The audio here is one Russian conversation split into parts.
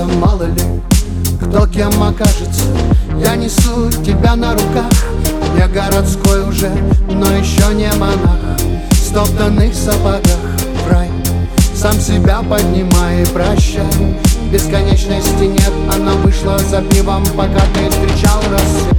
кажется, мало ли кто кем окажется. Я несу тебя на руках, не городской уже, но еще не монах. В стоптанных сапогах в рай, сам себя поднимай и прощай. Бесконечности нет, она вышла за пивом, пока ты встречал рассвет.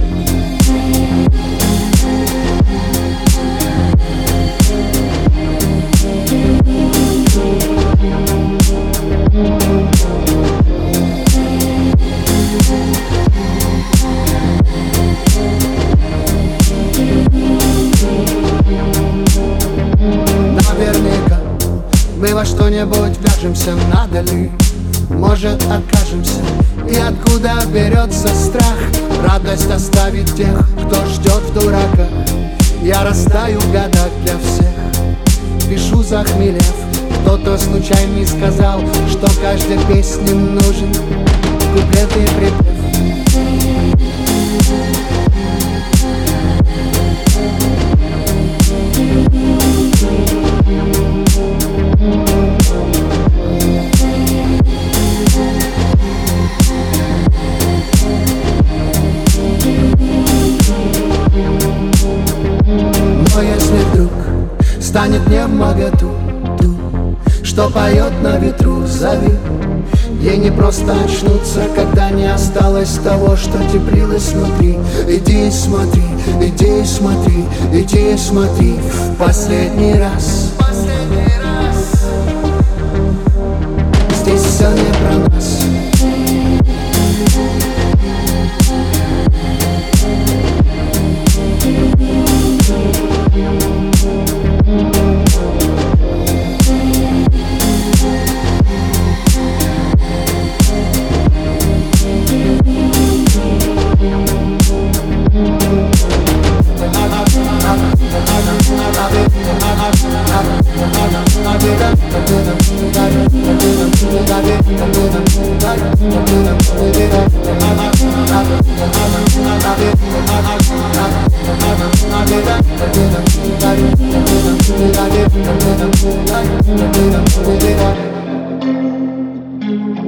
Наверняка мы во что-нибудь вяжемся, надо ли? Может, откажемся? И откуда берется страх? Радость оставить тех, кто ждет в дураках. Я растаю в годах для всех, пишу захмелев. Кто-то случайно сказал, что каждой песне нужен куплет и припев. Но если вдруг станет не вмоготу ту, что поет на ветру, зови. Ей не просто очнуться, когда не осталось того, что теплилось внутри. Иди и смотри, иди и смотри, иди и смотри в последний раз. Здесь все не про нас.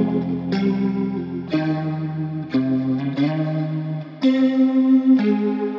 Thank you.